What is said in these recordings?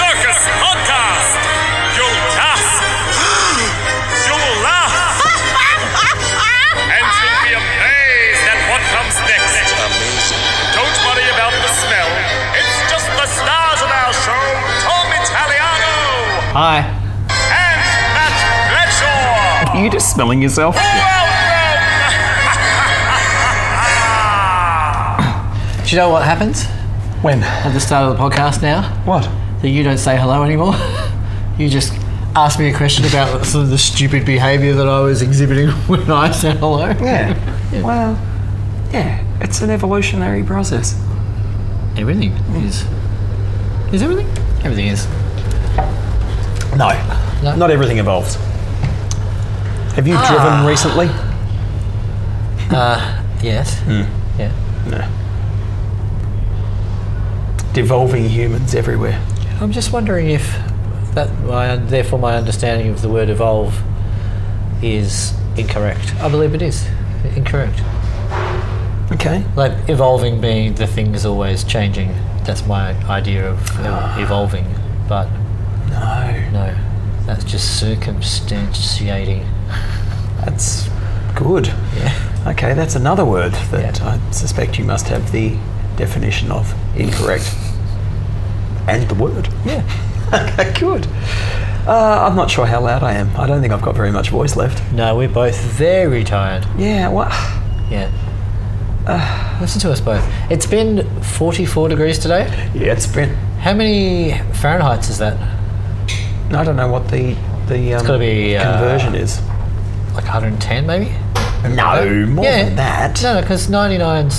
Circus Podcast. You'll gasp. You'll laugh. And you'll be amazed at what comes next. Amazing. Don't worry about the smell. It's just the stars of our show, Tom Italiano Hi. and Matt Bradshaw. Are you just smelling yourself? Do you know what happens When? at the start of the podcast now? What? That you don't say hello anymore. You just ask me a question about sort of the stupid behaviour that I was exhibiting when I said hello. Yeah. Well, yeah, it's an evolutionary process. Everything is. Is everything? Everything is. No, No? not everything evolves. Have you driven recently? Yes. Yeah. No. Devolving humans everywhere. I'm just wondering if therefore my understanding of the word evolve is incorrect. I believe it is incorrect. Okay. Like evolving being the thing is always changing. That's my idea of evolving. But no, that's just circumstantiating. That's good. Yeah. Okay, that's another word that Yeah. I suspect you must have the definition of incorrect. And the word. Yeah. Okay, good. I'm not sure how loud I am. I don't think I've got very much voice left. No, we're both very tired. Yeah, what? Yeah. Listen to us both. It's been 44 degrees today. Yeah, it's been... How many Fahrenheits is that? I don't know what the gotta be, conversion is. Like 110 maybe? No, more Yeah. than that. No, because 99's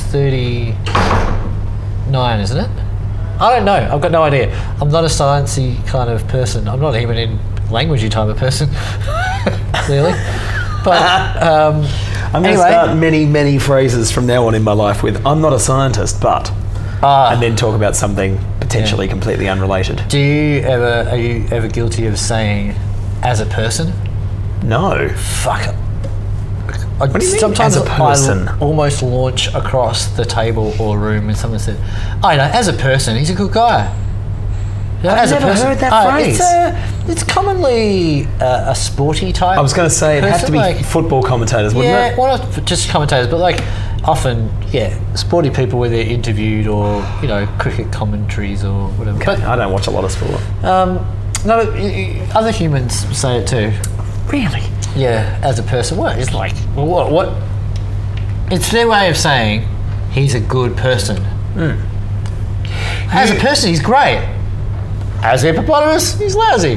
39, isn't it? I don't know. I've got no idea. I'm not a sciencey kind of person. I'm not even in languagey type of person, clearly. But I'm going to anyway. start many phrases from now on in my life with "I'm not a scientist, but," and then talk about something potentially completely unrelated. are you ever guilty of saying "as a person"? No. Fuck. What do you mean, Sometimes as a person? I almost launch across the table or room and someone said, "Oh, you know, as a person, he's a good guy." You know, I've never heard that phrase. It's commonly a sporty type. I was going to say it'd have to be person, like- football commentators, wouldn't Yeah, it? well, not just commentators, but like often, yeah, sporty people where they're interviewed or cricket commentaries or whatever. Okay, I don't watch a lot of sport. But no, other humans say it too. Really? Yeah, as a person, what? It's like, well, what? It's their way of saying he's a good person. As a person, he's great. As a hippopotamus, he's lousy.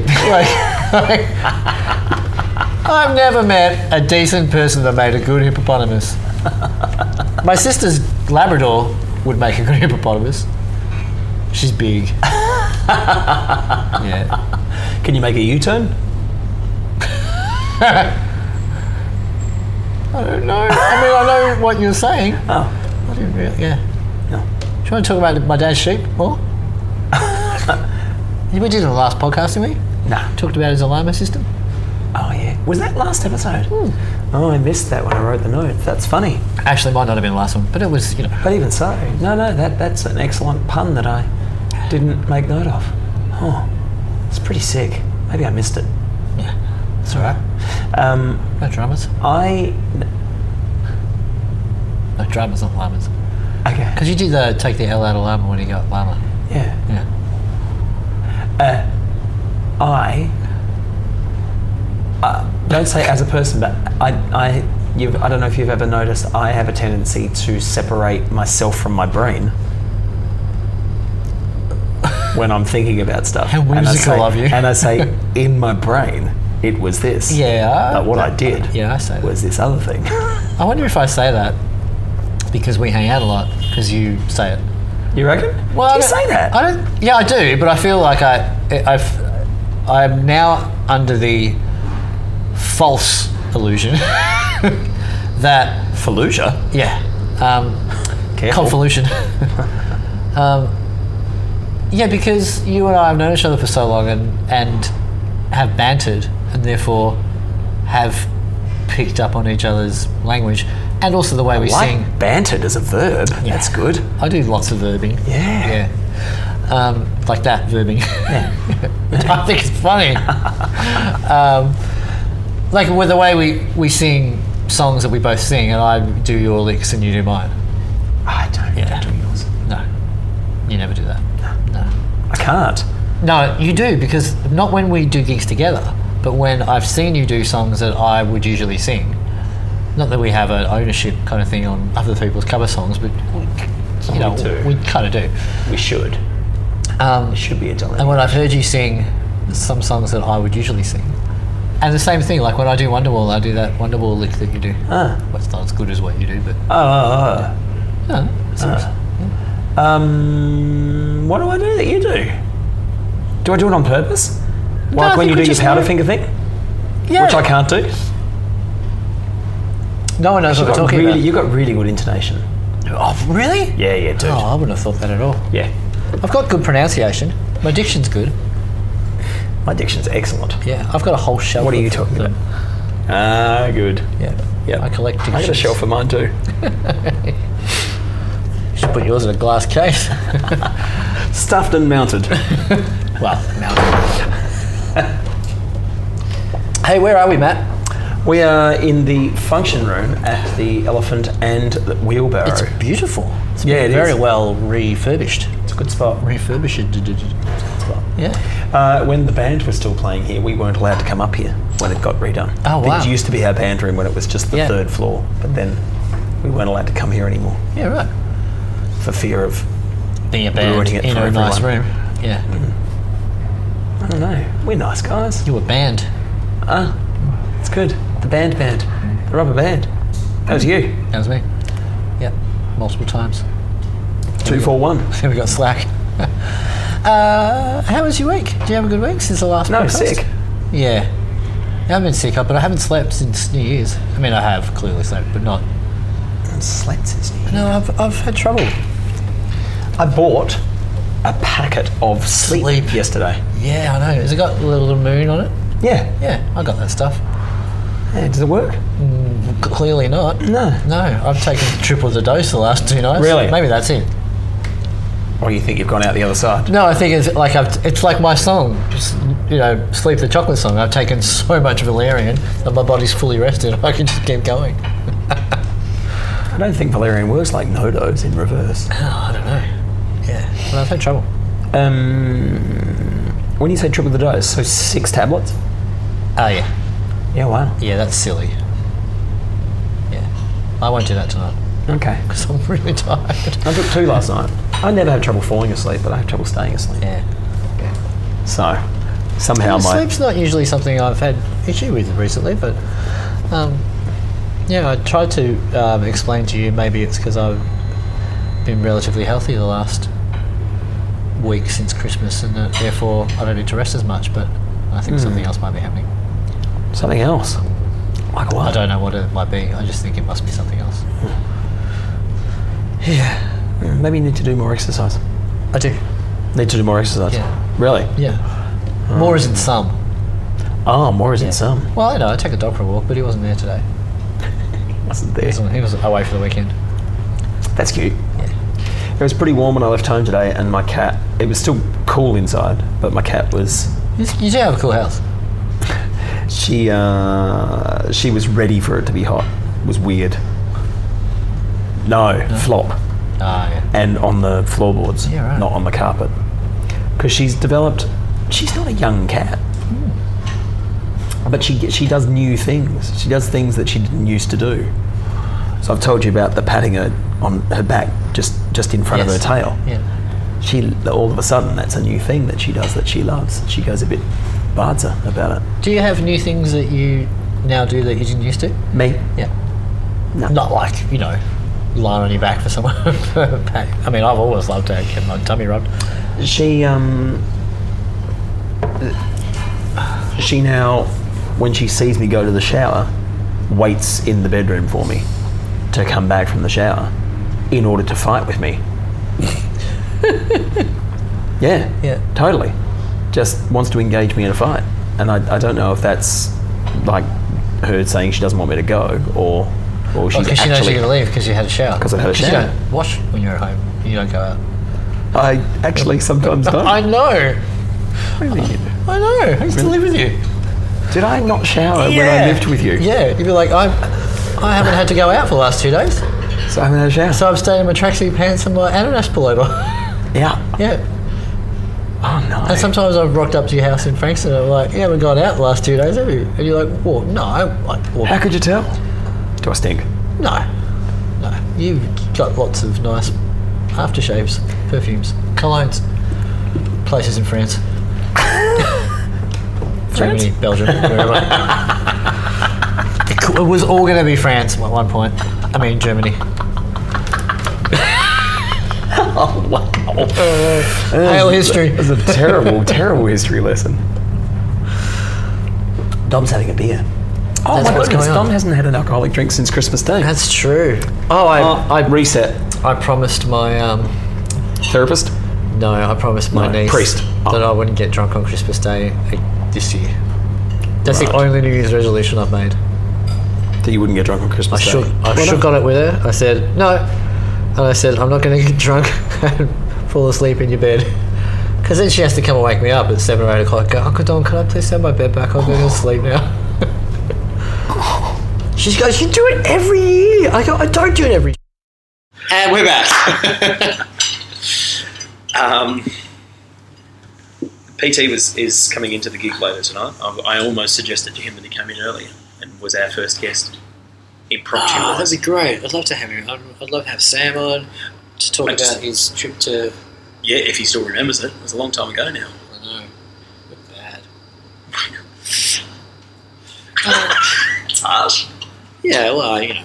I've never met a decent person that made a good hippopotamus. My sister's Labrador would make a good hippopotamus. She's big. Yeah. Can you make a U-turn? I don't know. I mean, I know what you're saying. Oh. I didn't really, yeah. No. Do you want to talk about my dad's sheep more? We did it in the last podcast, didn't we? Nah. Talked about his alarm system. Oh, yeah. Was that last episode? Oh, I missed that when I wrote the note. That's funny. Actually, might not have been the last one, but it was, But even so, no, that's an excellent pun that I didn't make note of. Oh, it's pretty sick. Maybe I missed it. yeah. It's all right. No dramas. I... No dramas, not llamas. Okay. Because you did take the L out of llama when you got llama. Yeah. Yeah. I don't say as a person, but I don't know if you've ever noticed, I have a tendency to separate myself from my brain when I'm thinking about stuff. How whimsical of you. And I say, in my brain, it was this. Yeah. But what I did Yeah, I say that. was this other thing. I wonder if I say that because we hang out a lot, because you say it. You reckon? Well, do you say that? I don't. Yeah, I do, but I feel like I'm now under the false illusion that Fallujah? Careful. convolution. Yeah, because you and I have known each other for so long and have bantered and therefore have picked up on each other's language and also the way we like sing. bantered as a verb. Yeah. That's good. I do lots of verbing. Yeah. Like that, verbing. I think it's funny. Like with the way we sing songs that we both sing, and I do your licks and you do mine. I don't do yours. No, you never do that. No. I can't. No, you do, because not when we do gigs together, but when I've seen you do songs that I would usually sing. Not that we have an ownership kind of thing on other people's cover songs, but we kind of do. We should. It should be a dilemma. And when I've heard you sing some songs that I would usually sing, and the same thing, like when I do Wonderwall, I do that Wonderwall lick that you do. Well, it's not as good as what you do, but... What do I do that you do? Do I do it on purpose? No, Like I when you think do we your just Powderfinger thing? Yeah. Which I can't do. No one knows what we're talking about. You've got really good intonation. Oh, really? Yeah, dude. Oh, I wouldn't have thought that at all. Yeah. I've got good pronunciation. My diction's good. My diction's excellent. Yeah, I've got a whole shelf. What are you of talking them. about? Good. Yeah. I collect dictions. I got a shelf of mine too. You should put yours in a glass case. Stuffed and mounted. Well, mounted. Hey, where are we, Matt? We are in the function room at the Elephant and the Wheelbarrow. It's beautiful. It's it very is. well refurbished. It's a good spot. Refurbished. Yeah. When the band was still playing here, we weren't allowed to come up here when it got redone. Oh, wow. It used to be our band room when it was just the third floor, but then we weren't allowed to come here anymore Yeah, right. for fear of Being a band ruining it in for a nice everyone. room. Yeah. I don't know. We're nice guys. You were banned. It's good. The band. The rubber band. That was you. That was me. Yep. Multiple times. 241. Then we got slack. How was your week? Did you have a good week since the last No, podcast? sick. Yeah. I've been sick, but I haven't slept since New Year's. I mean, I have clearly slept, but not... I slept since New Year. No, I've had trouble. I bought a packet of sleep yesterday. Yeah, I know. Has it got a little moon on it? Yeah. Yeah, I got that stuff. Hey, does it work? Clearly not. No. No, I've taken triple the dose the last 2 nights. Really? Maybe that's it. Or you think you've gone out the other side? No, I think it's like it's like my song, just, Sleep the Chocolate song. I've taken so much Valerian that my body's fully rested. I can just keep going. I don't think Valerian works like no-dos in reverse. Oh, I don't know. Yeah, but I've had trouble. When you say triple the dose, so 6 tablets? Oh, yeah. Yeah, wow. Yeah, that's silly. Yeah. I won't do that tonight Okay. because I'm really tired. I took 2 last night. I never have trouble falling asleep, but I have trouble staying asleep. Yeah. So, somehow my... Sleep's not usually something I've had issue with recently, but I tried to explain to you maybe it's because I've been relatively healthy the last week since Christmas, and therefore I don't need to rest as much, but I think something else might be happening. Something else? Like what? I don't know what it might be. I just think it must be something else. Yeah. Maybe you need to do more exercise. I do. Need to do more exercise? Yeah. Really? Yeah. More is in some. Oh, more is in some. Well, I know. I take a dog for a walk, but he wasn't there today. Wasn't there? He was away for the weekend. That's cute. Yeah. It was pretty warm when I left home today, and my cat... It was still cool inside, but my cat was... You do have a cool house. She was ready for it to be hot. It was weird. No, flop. Ah, yeah. And on the floorboards, Yeah, right. not on the carpet. Because she's developed... She's not a young cat. But she does new things. She does things that she didn't used to do. So I've told you about the patting her on her back just in front of her tail. Yeah. She all of a sudden, that's a new thing that she does that she loves. She goes a bit barza about it. Do you have new things that you now do that you didn't used to? Me? Yeah. No. Not like, lying on your back for someone. I mean, I've always loved to get my tummy rubbed. She now, when she sees me go to the shower, waits in the bedroom for me to come back from the shower in order to fight with me. Yeah. Yeah. Totally. Just wants to engage me in a fight. And I don't know if that's like her saying she doesn't want me to go or she's Because she knows actually... you're going to leave because you had a shower. 'Cause I had a shower. You don't wash when you're at home. You don't go out. I actually sometimes don't. I know. What do you mean? I know. I used to live with you. Did I not shower when I lived with you? Yeah. You'd be like, I haven't had to go out for the last 2 days. So I haven't had a shower. So I've stayed in my tracksuit pants and my ananas pullover. Yeah. Yeah. Oh, no. And sometimes I've rocked up to your house in Frankston and I'm like, you haven't gone out the last 2 days, have you? And you're like, well, no. How could you tell? Do I stink? No. You've got lots of nice aftershaves, perfumes, colognes, places in France. Germany, Belgium, wherever. It was all going to be France at one point. I mean, Germany. Oh, wow. Hail history. It was a terrible, terrible history lesson. Dom's having a beer. Oh, That's my what's goodness. going on. Dom hasn't had an alcoholic drink since Christmas Day. That's true. Oh, I reset. I promised my Therapist? no, I promised my No, niece priest. that I wouldn't get drunk on Christmas Day this year. That's Right. the only New Year's resolution I've made. That you wouldn't get drunk on Christmas Day. I shook on it with her. I said no, and I said I'm not going to get drunk and fall asleep in your bed. Because then she has to come and wake me up at 7 or 8 o'clock. Go, Uncle Don, can I please have my bed back? I'm going to sleep now. She goes, you do it every year. I go, I don't do it every year. And we're back. PT is coming into the gig later tonight. I almost suggested to him that he came in earlier and was our first guest. Impromptu. Oh, that'd be great. I'd love to have him. I'd love to have Sam on to talk about his trip to... Yeah, if he still remembers it. It was a long time ago now. I know. We're bad. It's harsh. Yeah, well, you know.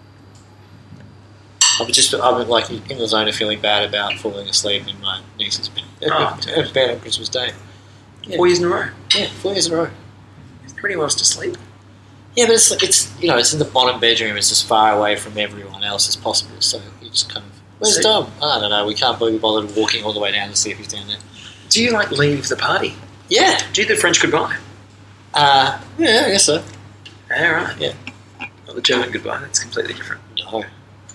I'm like in the zone of feeling bad about falling asleep in my niece's bed on Christmas Day. Yeah. 4 years in a row. Yeah, 4 years in a row. He's pretty well to sleep. Yeah, but it's it's in the bottom bedroom. It's as far away from everyone else as possible. So you just kind of where's Dom? I don't know. We can't be bothered walking all the way down to see if he's down there. Do you leave the party? Yeah. Do you do the French goodbye? Yeah, I guess so. Yeah, right. Yeah. Well, the German goodbye. That's completely different. No.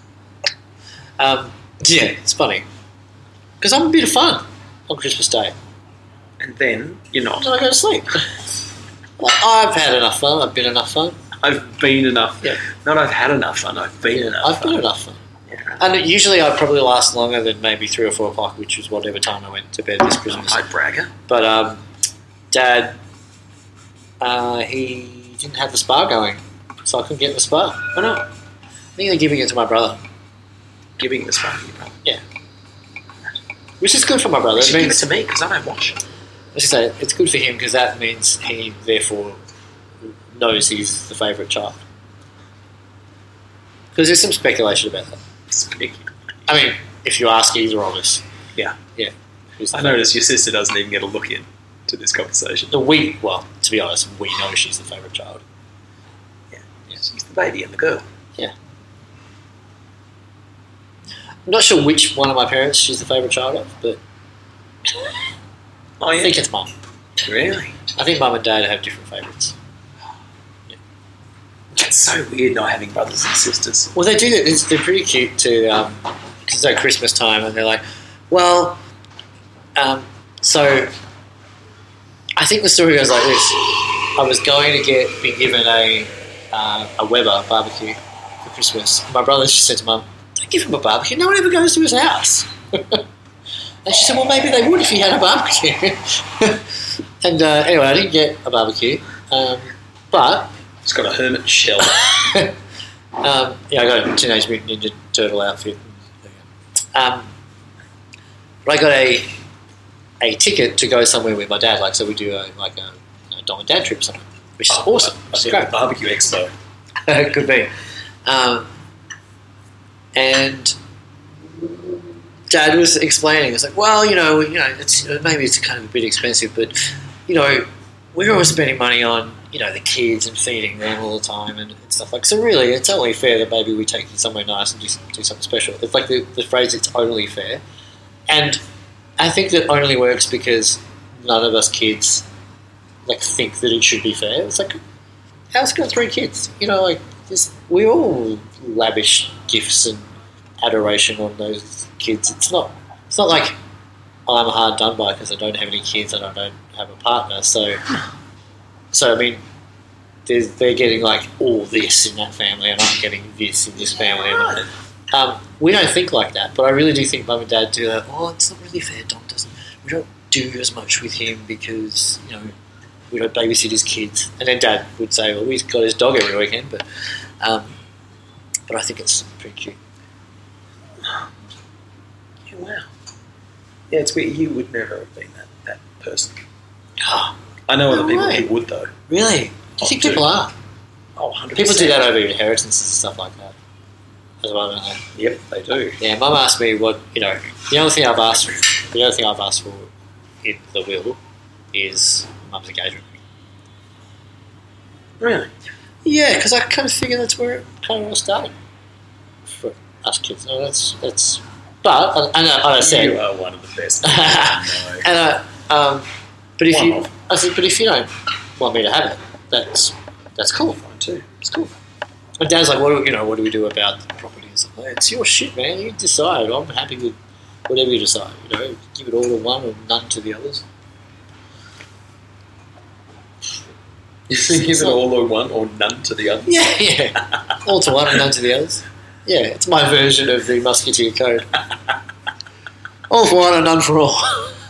Yeah, it's funny because I'm a bit of fun on Christmas Day. And then you're not. And I go to sleep. I've had enough fun. I've been enough fun. I've been enough. Yeah. Not I've had enough fun. I've been enough I've fun. been enough fun. Yeah, right. And usually I probably last longer than maybe 3 or 4 o'clock, which was whatever time I went to bed this Christmas. I'd bragger. But Dad, he didn't have the spa going, so I couldn't get in the spa. Why not? I think they're giving it to my brother. Giving the spa to your brother. Yeah. Which is good for my brother. You It should give it means, to me because I don't watch. let's just say, it's good for him because that means he therefore knows he's the favourite child. Because there's some speculation about that. I mean, if you ask either of us. Yeah. Yeah. Who's the I favourite? noticed your sister doesn't even get a look in to this conversation. Well, to be honest, we know she's the favourite child. Yeah. She's the baby and the girl. Yeah. I'm not sure which one of my parents she's the favourite child of, but Oh, I yeah. think it's Mum. Really? I think Mum and Dad have different favourites. It's so weird not having brothers and sisters. Well, they do that. They're pretty cute too. It's like Christmas time, and they're like, well, so I think the story goes like this. I was going to be given a Weber barbecue for Christmas. My brother just said to Mum, don't give him a barbecue. No one ever goes to his house. And she said, well, maybe they would if he had a barbecue. And anyway, I didn't get a barbecue. But... It's got a hermit shell. yeah, I got a Teenage Mutant Ninja Turtle outfit. But I got a ticket to go somewhere with my dad. Like, so we do a Dom and Dad trip somewhere, which is awesome. Which is great. Barbecue expo. Could be. And Dad was explaining. It's like, well, it's maybe it's kind of a bit expensive, but we're always spending money on the kids and feeding them all the time and stuff like. So really, it's only fair that maybe we take you somewhere nice and do something special. It's like the phrase "it's only fair," and I think that only works because none of us kids think that it should be fair. It's like, how's got 3 kids? We all lavish gifts and adoration on those kids. It's not like I'm hard done by because I don't have any kids and I don't have a partner. So I mean, they're getting like all this in that family, and I'm getting this in this family. And, we don't think like that, but I really do think Mum and Dad do that. Oh, it's not really fair. Dom doesn't. We don't do as much with him because we don't babysit his kids. And then Dad would say, well, he's got his dog every weekend, but I think it's pretty cute. Yeah, wow. Yeah, it's weird. You would never have been that person. I know other people who would, though. Really? Do you think people are? Oh, 100%. People do that over inheritances and stuff like that as well, don't they? Yep, they do. Yeah, Mum asked me what, the other thing I've asked for in the will is Mum's engagement ring. Really? Yeah, because I kind of figure that's where it kind of all started for us kids. No, that's. But and I said you are one of the best. No. And but if you don't want me to have it, that's cool. Fine too. It's cool. And Dad's like, what do we do about the property and stuff like that? It's your shit, man. You decide. I'm happy with whatever you decide. Give it all to one or none to the others. You think give it all to one or none to the other? Yeah. All to one and none to the others. Yeah, it's my version of the Musketeer Code. All for one and none for all.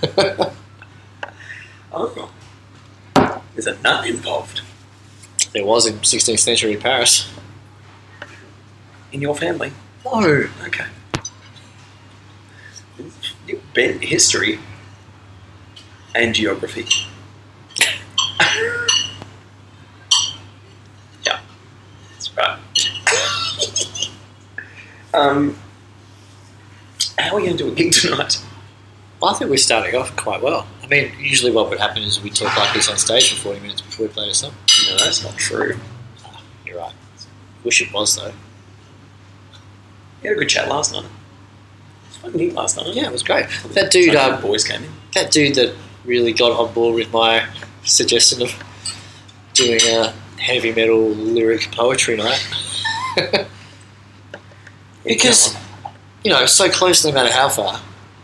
Oh. There's a nun involved. There was in 16th century Paris. In your family? No. Okay. You bent history and geography. Yeah, that's right. How are we going to do a gig tonight? Well, I think we're starting off quite well. I mean, usually what would happen is we talk like this on stage for 40 minutes before we play a song. No, that's not true. You're right. Wish it was, though. We had a good chat last night. It was a fun gig last night. Yeah, it was great. That dude, the boys came in. That dude that really got on board with my suggestion of doing a heavy metal lyric poetry night. Because, so close no matter how far.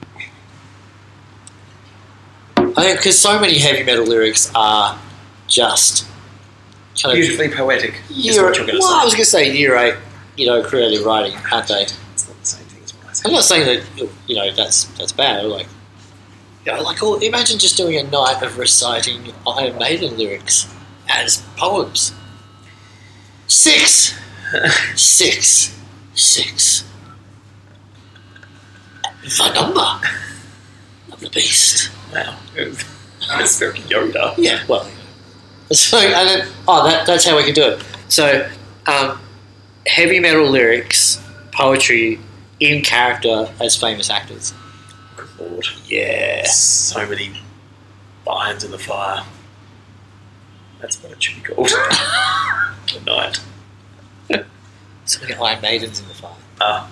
I think because so many heavy metal lyrics are just kind of beautifully poetic. Is what you're going to say. I was going to say year 8, creative writing, aren't they? It's not the same thing as what I said. I'm not saying that that's bad. Like, imagine just doing a night of reciting Iron Maiden lyrics as poems. 6, 6, 6. The number of the beast. Wow. It's very Yoda. Yeah, well. So, and then, that's how we can do it. So, heavy metal lyrics, poetry, in character as famous actors. Good Lord. Yeah. So many irons in the fire. That's what it should be called. The night. So many Iron Maidens in the fire. Ah.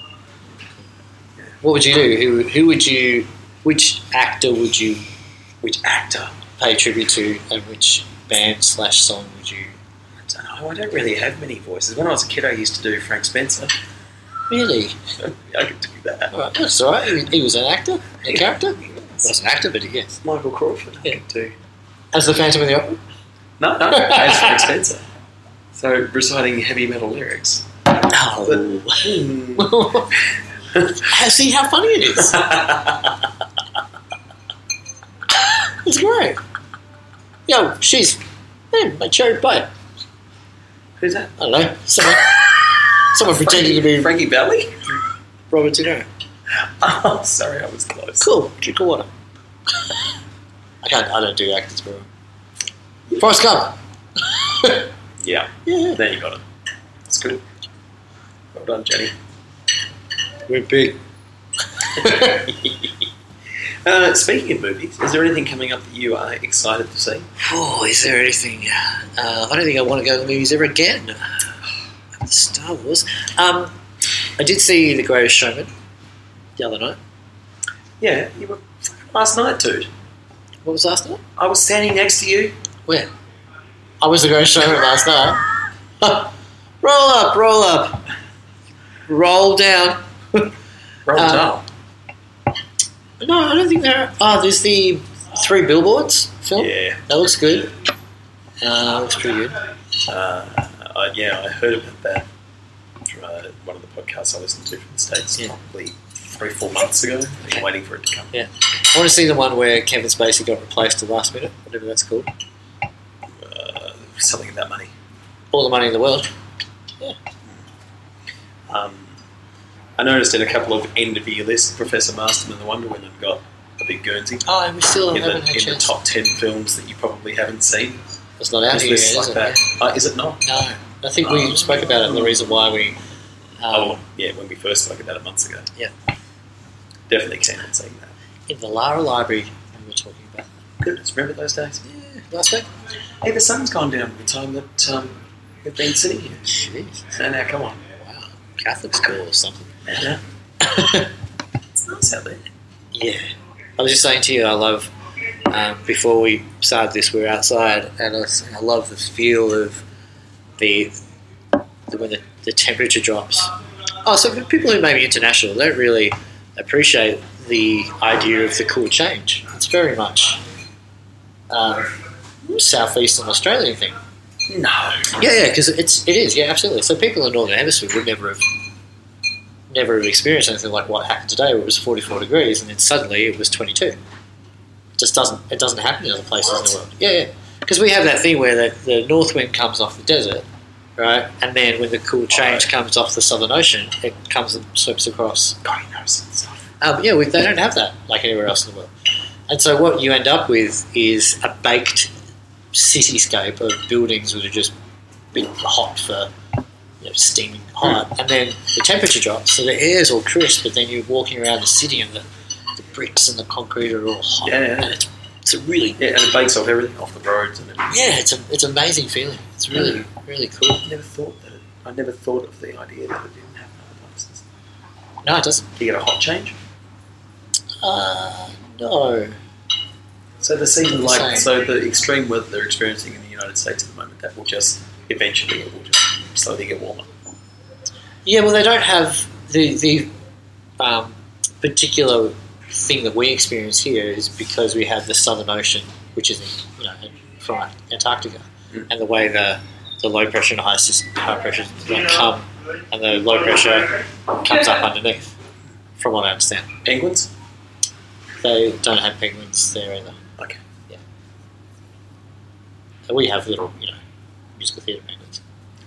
What would you do? Who would you? Which actor would you? Which actor? Pay tribute to, and which band/song would you? I don't know. I don't really have many voices. When I was a kid, I used to do Frank Spencer. Really? I could do that. All right, that's all right. He was an actor, a character. He was an actor, but yes. Michael Crawford. I could do. As the Phantom of the Opera? No, as Frank Spencer. So reciting heavy metal lyrics. Oh. See how funny it is. It's great. Yo, she's my cherry pie. Who's that? I don't know. Someone pretending to be Frankie Valli? Robert De Niro. Oh, sorry, I was close. Cool. Drink of water. I don't do actors very well. Forrest Gump. Yeah. There you got it. That's good. Well done, Jenny. We're big. Speaking of movies, is there anything coming up that you are excited to see? Oh, is there anything? I don't think I want to go to the movies ever again. Star Wars. I did see The Greatest Showman the other night. Yeah, you were last night, dude. What was last night? I was standing next to you. Where? I was The Greatest Showman last night. Roll up, roll down. Roll down. No, I don't think there are. Oh, there's the 3 Billboards film. Yeah. That looks good. Looks pretty good. I heard about that from one of the podcasts I listened to from the States probably 3-4 months ago. I've been waiting for it to come. Yeah. I want to see the one where Kevin Spacey got replaced at the last minute, whatever that's called. Something about money. All the money in the world. Yeah. I noticed in a couple of end-of-year lists, Professor Masterman, the Wonder Woman, got a big Guernsey. Oh, and we still in haven't had a the chance. top 10 films that you probably haven't seen. It's not out here yet, Lists is like it? that. Is it not? No. I think we spoke about it and the reason why we... when we first spoke about it months ago. Yeah. Definitely keen on seeing that. In the Lara Library, we were talking about that. Goodness, remember those days? Yeah, last week. Hey, the sun's gone down by the time that we've been sitting here. Jeez. So now, come on. Wow. Catholic school or something. Yeah. It's nice out there. Yeah. I was just saying to you, I love, before we started this, we were outside, and I was saying, I love the feel of when the temperature drops. Oh, so for people who may be international, they don't really appreciate the idea of the cool change. It's very much southeastern Australian thing. No. Yeah, because it is. Yeah, absolutely. So people in the Northern Hemisphere would never have experienced anything like what happened today, where it was 44 degrees, and then suddenly it was 22. It doesn't happen in other places in the world. Yeah. Because we have that thing where the north wind comes off the desert, right, and then when the cool change comes off the Southern Ocean, it comes and sweeps across. God, he knows that stuff. They don't have that like anywhere else in the world. And so what you end up with is a baked cityscape of buildings that are just been hot for, steaming hot, and then the temperature drops, so the air's all crisp, but then you're walking around the city and the bricks and the concrete are all hot. Yeah. And it's a really... Yeah, and it bakes off everything, off the roads and everything. Yeah, it's an amazing feeling. It's really, really cool. I never thought of the idea that it didn't happen other places. No, it doesn't. Do you get a hot change? No. So the season, Same. so the extreme weather they're experiencing in the United States at the moment, that will just eventually it will just slowly get warmer. Yeah, well, they don't have the particular thing that we experience here is because we have the Southern Ocean, which is from Antarctica, and the way the low pressure and high pressure come, and the low pressure comes up underneath. From what I understand, Penguins? they don't have penguins there either. Okay. Yeah, and we have little, musical theatre penguins.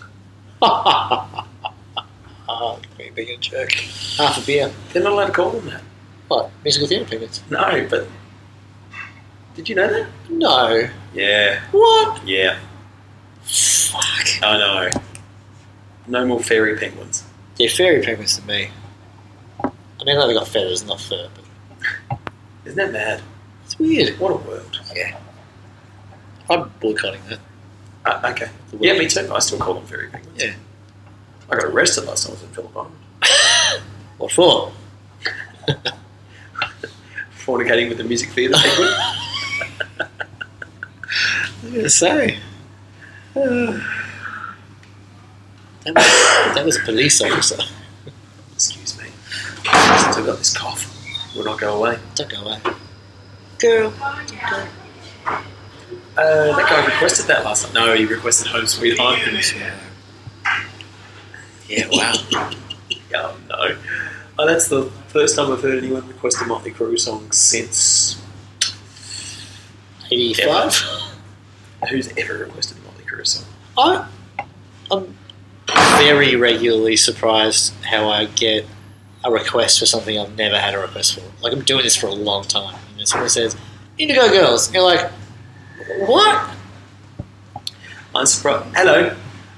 Being big and jerk. Half a beer. They're not allowed to call them that. What? Musical theatre penguins? No, but did you know that? No. Yeah. What? Yeah. Fuck. I know. No more fairy penguins. They're fairy penguins to me. I mean, I know they got feathers, not fur, but Isn't that mad? it's weird. What a world. Yeah. I'm boycotting that. Okay. Yeah, me too. I still call them fairy penguins. Yeah. I got arrested last time I was in Phillip Island. What for? Fornicating with the music theatre penguin. I was going to say. That was a police officer. Excuse me. I've still got this cough. Will not go away. Don't go away. Girl. That guy requested that last time. No, he requested Home Sweet Home. Yeah, wow. Oh, no. Oh, that's the first time I've heard anyone request a Motley Crue song since... 85? Who's ever requested a Motley Crue song? I'm very regularly surprised how I get a request for something I've never had a request for. Like, I'm doing this for a long time. And then someone says, Indigo Girls. And you're like, what? I'm surprised. Hello.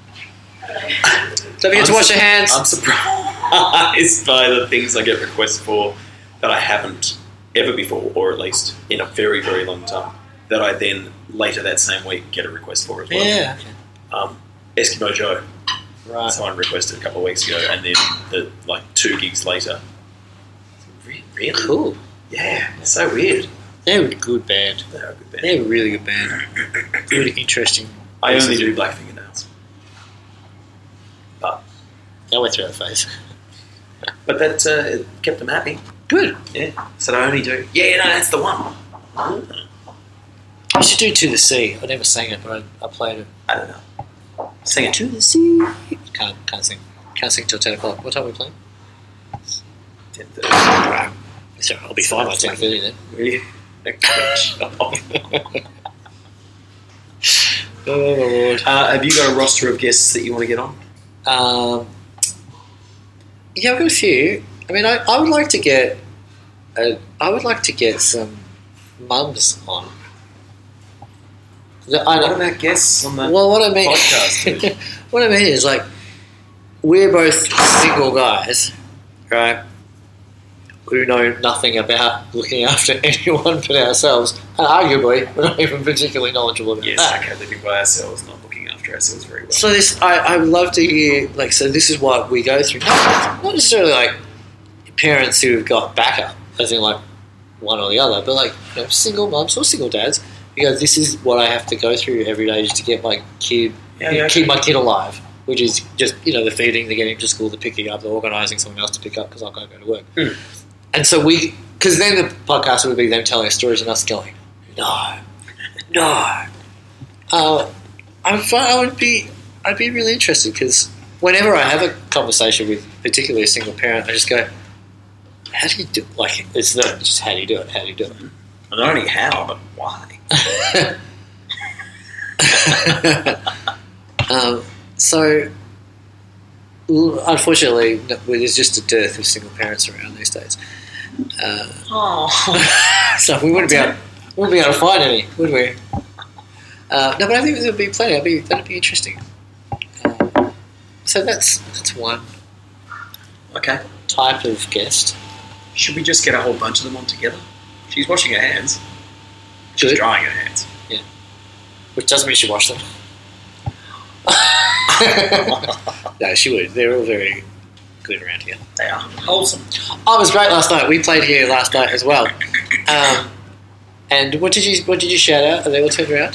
Don't forget to wash your hands. I'm surprised by the things I get requests for that I haven't ever before, or at least in a very, very long time, that I then later that same week get a request for as well. Yeah. Eskimo Joe. Right. Someone requested a couple of weeks ago, and then 2 gigs later. Really? Cool. Yeah, it's so weird. They're a good band. They're a good band. They're a really good band. Really interesting. I only do black fingernails. But I went through that phase. that it kept them happy. Good. Yeah. So I only do. Yeah, no, that's the one. You should do To the Sea. I never sang it, but I played it. I don't know. Sing it. To the Sea. Can't sing. Can't sing till 10 o'clock. What time are we playing? 10:30. So I'll be fine by 10:30 then. Really? Oh, Lord. Have you got a roster of guests that you want to get on? Yeah, I've got a few. I mean, I would like to get some mums on. What about guests on the What I mean, podcast? what I mean is like we're both single guys, right? Who know nothing about looking after anyone but ourselves, and arguably we're not even particularly knowledgeable about Yes, that. okay, living by ourselves, not looking after ourselves very well. So I would love to hear, like, so this is what we go through. Not necessarily like parents who've got backup, as in like one or the other, but like, you know, single mums or single dads. You go, this is what I have to go through every day just to get my kid, keep my kid alive, which is just, you know, the feeding, the getting to school, the picking up, the organising someone else to pick up because I can't go to work. Mm. And so because then the podcast would be them telling us stories and us going, no. I'd be really interested because whenever I have a conversation with particularly a single parent, I just go, how do you do? Like, it's not just how do you do it? How do you do it? Not only how, but why. So, unfortunately, there's just a dearth of single parents around these days. So we wouldn't be able to find any, would we? No, but I think there'll be plenty. That'd be interesting. So that's one Okay. type of guest. Should we just get a whole bunch of them on together? She's washing her hands. She's Good. drying her hands. Which doesn't mean she washed them. No, she would. They're all very good around here. They are wholesome. Oh, it was great last night. We played here last night as well. And what did you shout out? Are they all turned around?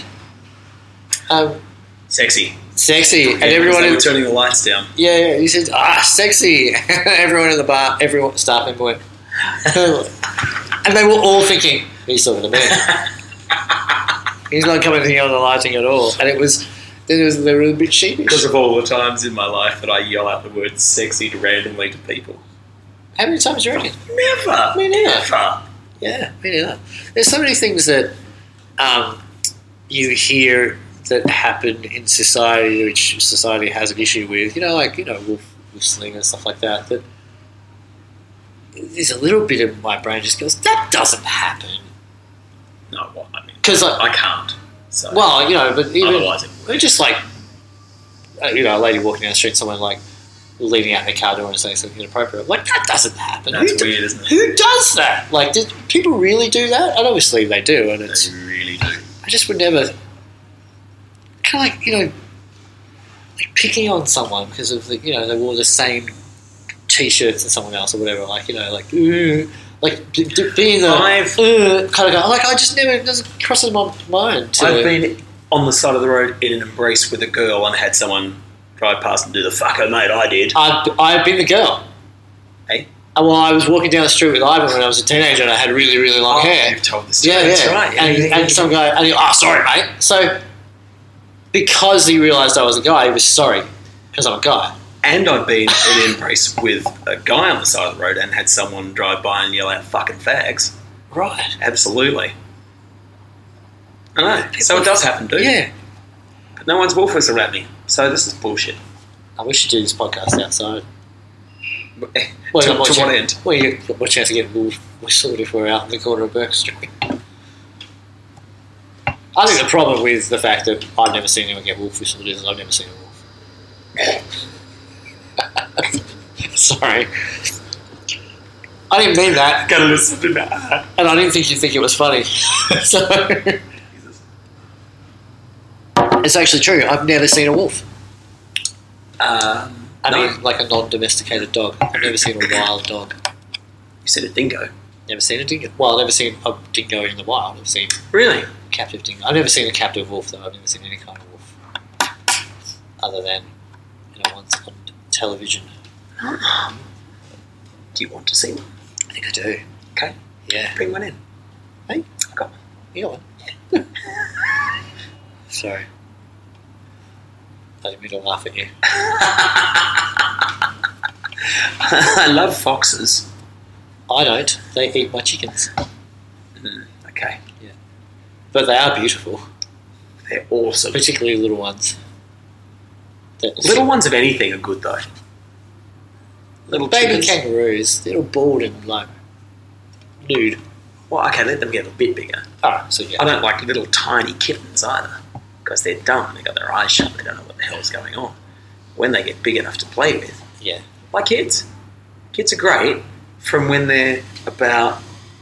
Sexy. Sexy, and Yeah, everyone. they were turning the lights down. Yeah, he said, sexy. Everyone in the bar, staff member went, and they were all thinking, he's talking to me. He's not commenting on the lighting at all, and they were a bit sheepish. Because of all the times in my life that I yell out the word sexy randomly to people. How many times do you reckon? Never. Me neither. Never. Yeah, me neither. There's so many things that you hear that happen in society, which society has an issue with. You know, like, you know, wolf sling and stuff like that. That there's a little bit of my brain just goes, that doesn't happen. No, well, I mean, 'Cause, like, I can't. So. Well, you know, but even Otherwise it would. just like, you know, a lady walking down the street, someone like leaning out their car door and saying something inappropriate. Like, that doesn't happen. That's weird, isn't it? Who does that? Like, did people really do that? And obviously they do, and it's. They really do. I just would never. Kind of like, you know, like picking on someone because of the, you know, they wore the same T-shirts as someone else or whatever. Like, you know, like, like being the kind of guy. Like, I just never, it doesn't cross my mind. I've been on the side of the road in an embrace with a girl and had someone drive past and do the fucker, mate. I did. I've been the girl. Hey? Well, I was walking down the street with Ivan when I was a teenager and I had really, really long hair. You've told this story. Yeah, That's yeah. right. And some guy, and he, sorry, mate. So, because he realised I was a guy, he was sorry because I'm a guy. And I've been in an embrace with a guy on the side of the road and had someone drive by and yell out fucking fags. Right. Absolutely. I know. So it does happen, dude. Yeah. But no one's wolf whistle at me. So this is bullshit. We should do this podcast outside. To what end? Well, you get more chance to get wolf whistled if we're out in the corner of Burke Street. I think the problem with the fact that I've never seen anyone get wolf whistled is I've never seen a wolf. Sorry. I didn't mean that. Gotta listen to that. And I didn't think you'd think it was funny. So it's actually true. I've never seen a wolf. I mean, like a non-domesticated dog. I've never seen a wild dog. You said a dingo. Never seen a dingo. Well, I've never seen a dingo in the wild. I've seen Really? a captive dingo. I've never seen a captive wolf, though. I've never seen any kind of wolf. Other than, you know, once on television. Do you want to see one? think I do. Okay, Yeah. bring one in. Hey, I got one. you got one. Sorry. I didn't mean to laugh at you. I love foxes. I don't. They eat my chickens. Okay, But they are beautiful, they're awesome. particularly little ones. Little ones of anything are good though. Little baby chickens. kangaroos, they're all bald and like nude. Well, okay, let them get a bit bigger. Alright, so yeah. I don't like little tiny kittens either, because they're dumb. They got their eyes shut. They don't know what the hell's going on. When they get big enough to play with, Yeah. like kids. Kids are great from when they're about.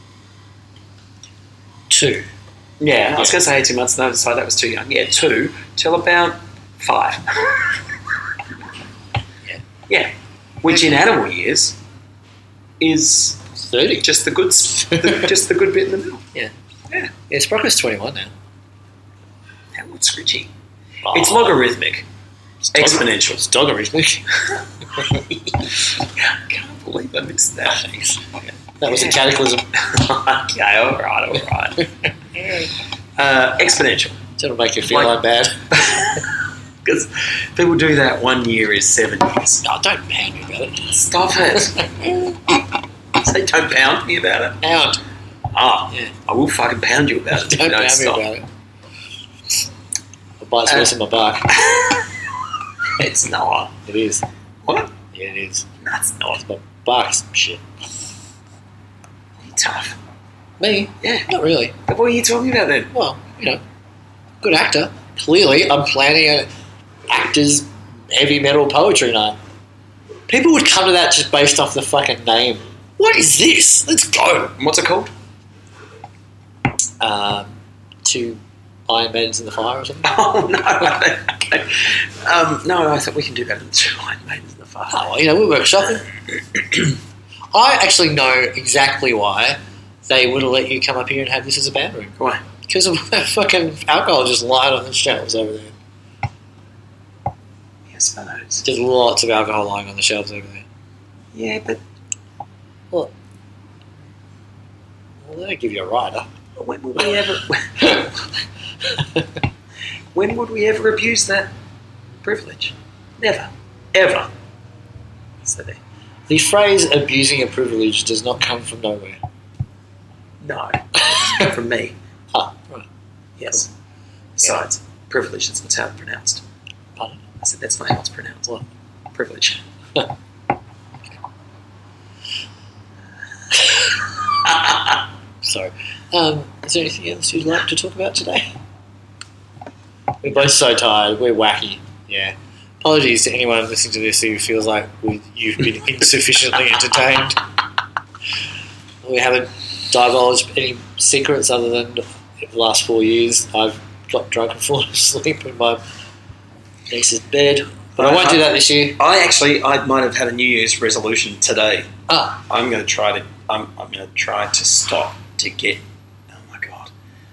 2. Yeah, I was going to say 18 months. No, sorry, that was too young. Yeah, 2 till about 5. Yeah. Yeah, which in animal years is 30. just the good, just the good bit in the middle. Yeah. Yeah. Yeah, Sprocket's 21 now. How old's Scritchy? It's logarithmic, exponential. It's logarithmic. I can't believe I missed that. Thanks. That was a cataclysm. Okay, all right. Exponential. That'll make you feel Like- like bad. Because people do that 1 year is 7 years. No, don't pound me about it. Stop it. Say don't pound me about it. Pound. Ah, Yeah. I will fucking pound you about it if Don't you don't pound me stop. about it. I'll bite some in my bark. It's not. It is. What? Yeah, it is. That's not. My bark's shit. You're tough. Me? Yeah. Not really. What are you talking about then? Well, good actor. Clearly, I'm planning an actor's heavy metal poetry night. People would come to that just based off the fucking name. What is this? Let's go. What's it called? 2 Iron Maidens in the Fire or something. Oh, no. Okay. No, I thought we can do better than 2 Iron Maidens in the Fire. Oh, well, we're workshopping. I actually know exactly why they would have let you come up here and have this as a band room. Why? Because of that fucking alcohol just lying on the shelves over there. Yes, I know. There's lots of alcohol lying on the shelves over there. Yeah, but Well, they don't give you a rider. when would we ever... when would we ever abuse that privilege? Never. Ever. So there. The phrase abusing a privilege does not come from nowhere. No. From me. Ah, right. Yes. Besides, privilege, that's not how it's pronounced. Pardon? I said that's not how it's pronounced. What? Privilege. Sorry. Is there anything else you'd like to talk about today? We're both so tired. We're wacky. Yeah. Apologies to anyone listening to this who feels like you've been insufficiently entertained. We haven't divulged any secrets other than the last 4 years I've got drunk and fallen asleep in my niece's bed. But I won't do that this year. I might have had a New Year's resolution today. Ah, I'm going to try to. I'm going to try to stop to get. Oh my god!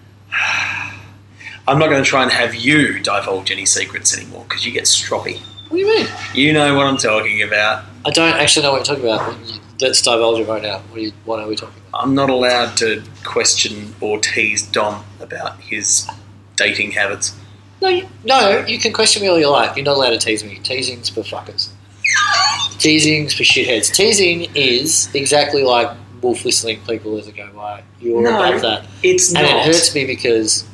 I'm not going to try and have you divulge any secrets anymore because you get stroppy. what do you mean? You know what I'm talking about. I don't actually know what you're talking about. Let's divulge it right now. What are we talking about? I'm not allowed to question or tease Dom about his dating habits. No, you can question me all you like. You're not allowed to tease me. Teasing's for fuckers. Teasing's for shitheads. Teasing is exactly like wolf whistling people as it go by. You're above that. It's And not. it hurts me because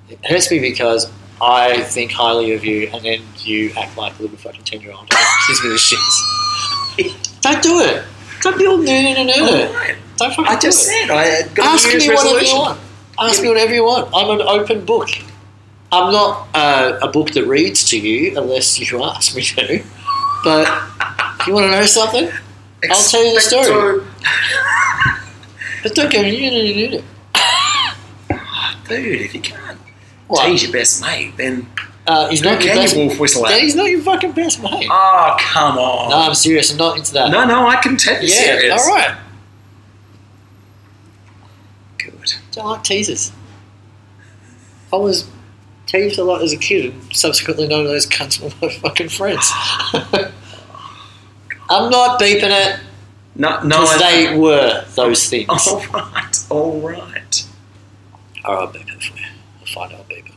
I think highly of you and then you act like a little fucking 10-year-old and it gives me the shits. Don't do it. Don't be all nerd. Alright. Don't fucking I just do it. said I had got Ask a New me Year's whatever resolution. you want. Ask me whatever you want. I'm an open book. I'm not a book that reads to you unless you ask me to. But if you want to know something, I'll tell you the story. But don't go, Dude, if you can't What? tease your best mate, then He's who not your can best. you wolf whistle Then at? he's not your fucking best mate. Oh, come on. No, I'm serious. I'm not into that. No, I can tell you Yeah, serious. all right. Good. Don't like teasers. I was teased a lot as a kid and subsequently none of those cunts were my fucking friends. I'm not beeping it. No, Because they were those things. All right. I'll beep it for you. I'll find it, I'll beep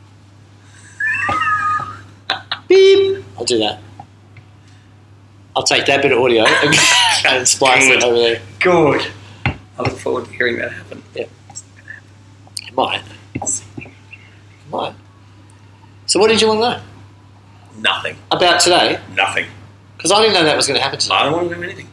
it. Beep! I'll do that. I'll take that bit of audio and splice it over there. Good. I look forward to hearing that happen. Yeah. It might. It might. So what did you want to know Nothing. about today? Nothing. Because I didn't know that was going to happen today. I don't want to know anything.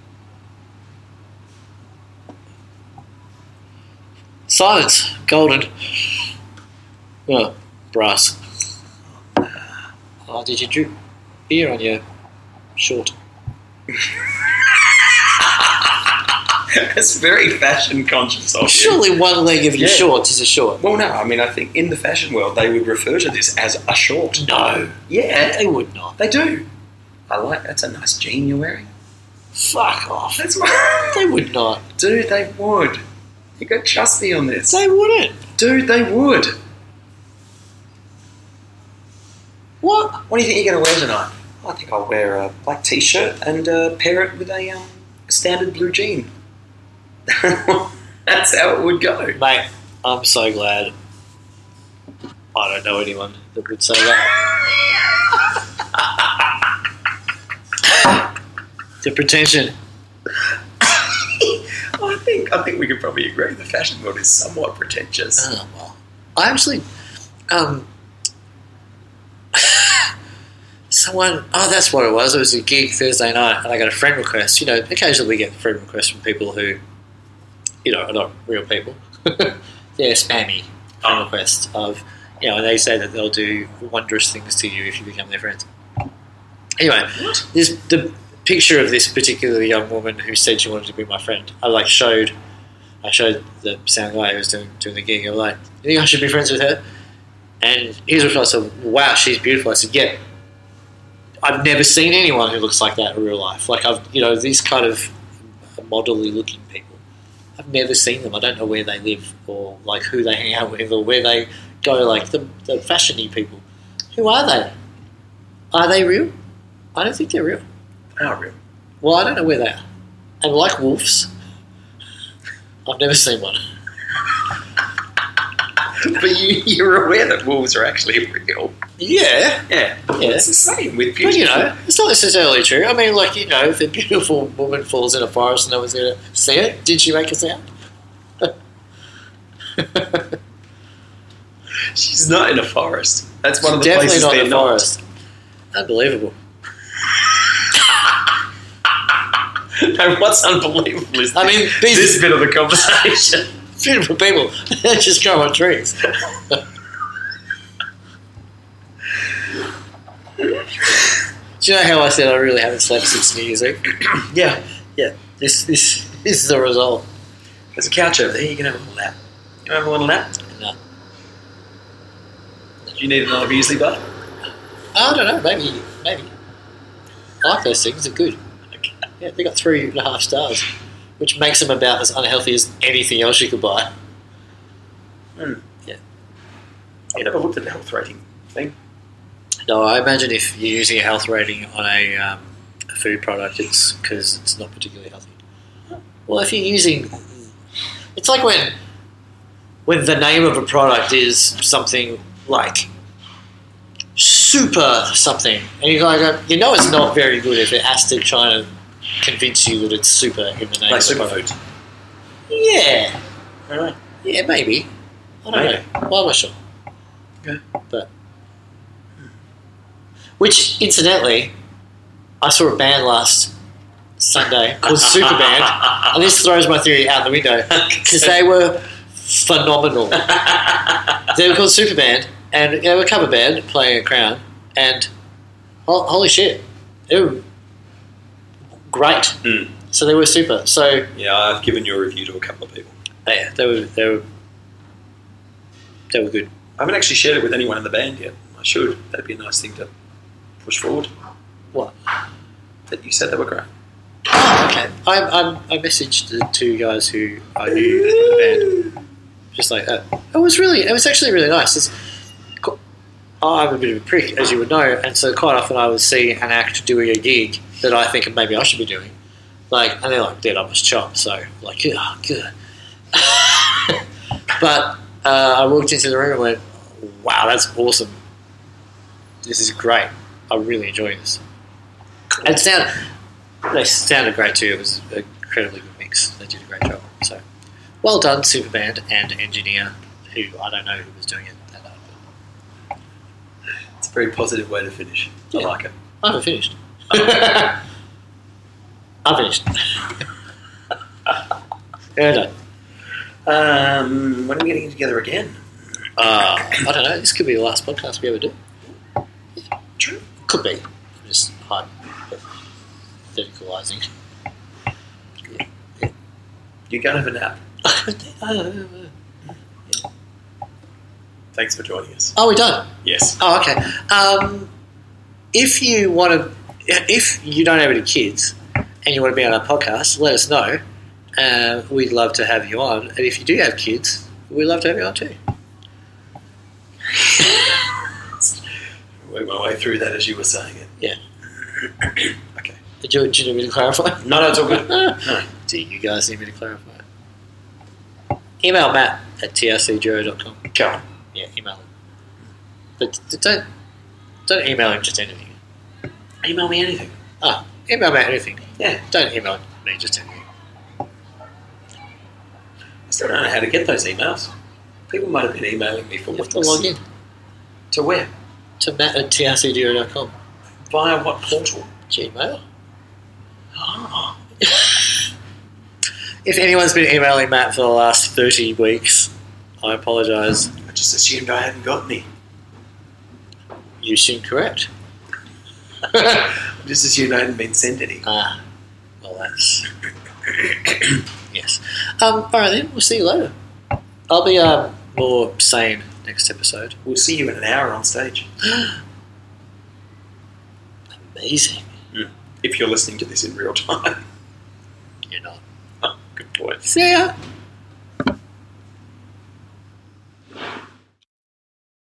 Silence. Golden. Oh, brass. Oh, did you drip beer on your short? It's very fashion conscious of you. Surely one leg of your shorts is a short. Well, no, I mean, I think in the fashion world they would refer to this as a short. No. Yeah, They would not. they do. That's a nice jean you're wearing. Fuck off. That's my... They would not. Dude, they would. You got to trust me on this. They wouldn't. Dude, they would. What? What do you think you're going to wear tonight? I think I'll wear a black t-shirt and pair it with a standard blue jean. That's how it would go. Mate, I'm so glad I don't know anyone that would say that. The pretension. I think we could probably agree the fashion world is somewhat pretentious. Oh, well. I actually... that's what it was. It was a gig Thursday night, and I got a friend request. You know, occasionally we get friend requests from people who, you know, are not real people. They're spammy friend requests of, you know, and they say that they'll do wondrous things to you if you become their friends. Anyway, the picture of this particular young woman who said she wanted to be my friend. I showed the sound guy who was doing the gig. I was like, "You think I should be friends with her?" And his reply said, "Wow, she's beautiful." I said, "Yeah, I've never seen anyone who looks like that in real life. Like these kind of modelly looking people. I've never seen them. I don't know where they live or like who they hang out with or where they go. Like the fashion-y people. Who are they? Are they real? I don't think they're real. They are real. Well, I don't know where they are. And like wolves, I've never seen one. But you're aware that wolves are actually real. Yeah. Yeah. It's the same with beauty. But, you know, it's not necessarily true. I mean, like, you know, if a beautiful woman falls in a forest and no one's going to see it, did she make a sound? She's not in a forest. That's one of the Definitely places not they're in a forest. Unbelievable. No, what's unbelievable is these this bit of the conversation. beautiful people. They just grow on trees. Do you know how I said I really haven't slept since New Year's Eve? Yeah. This is the result. There's a couch over there. You can have a little nap. You want to have a little nap? No. Do you need another muesli bar? I don't know. Maybe. I like those things. They're good. Okay. Yeah, they got 3.5 stars, which makes them about as unhealthy as anything else you could buy. Yeah. I never looked at the health rating thing. No, I imagine if you're using a health rating on a food product, it's because it's not particularly healthy. Well, if you're using... It's like when the name of a product is something like super something, and you go, you know it's not very good if it has to try to convince you that it's super in the name Like of the product. superfood. Yeah. Alright. Yeah, maybe. I don't know. Well, I'm not sure. Okay. But... Which, incidentally, I saw a band last Sunday called Superband, and this throws my theory out the window because they were phenomenal. They were called Superband, and they were a cover band playing a Crown, and holy shit, they were great. Mm. So they were super. So Yeah, I've given your review to a couple of people. yeah, they were good. I haven't actually shared it with anyone in the band yet. I should. That'd be a nice thing to push forward. What? That you said they were great. Oh, okay. I messaged the two guys who I knew in the band, just like that. It was actually really nice. I'm a bit of a prick, as you would know, and so quite often I would see an act doing a gig that I think maybe I should be doing. Like, and they're like dead up his chop, so like, oh, good. But I walked into the room and went, wow, that's awesome. This is great. I'm really enjoying this. And they sounded great too. It was an incredibly good mix. They did a great job. So, well done, Superband and engineer, who I don't know who was doing it that night. It's a very positive way to finish. I Yeah. like it. I haven't finished. I'm finished. Yeah, done. When are we getting together again? I don't know. This could be the last podcast we ever do. True. Could be. I'm just hypotheticalising. You go and have a nap. Thanks for joining us. Oh, we done? Yes. Oh, okay. If you don't have any kids and you want to be on our podcast, let us know. We'd love to have you on. And if you do have kids, we'd love to have you on too. Work my way through that as you were saying it. Yeah. Okay. Do you need me to clarify? No, it's all good. No. Do you guys need me to clarify? Email Matt at trcduo.com. Go on. Yeah, email him. But don't email him just anything. Email me anything. Email Matt anything. Yeah. Don't email me just anything. I still don't know how to get those emails. People might have been emailing me for You have weeks. to log in To where? to Matt at trcduo.com. Via what portal? Gmail. Oh. If anyone's been emailing Matt for the last 30 weeks, I apologise. I just assumed I hadn't got any. You seem correct. I just assumed I hadn't been sent any. Well, that's... yes. All right then, we'll see you later. I'll be more sane next episode. We'll see you in an hour on stage. Amazing. If you're listening to this in real time. You're not. Oh, good point. See ya.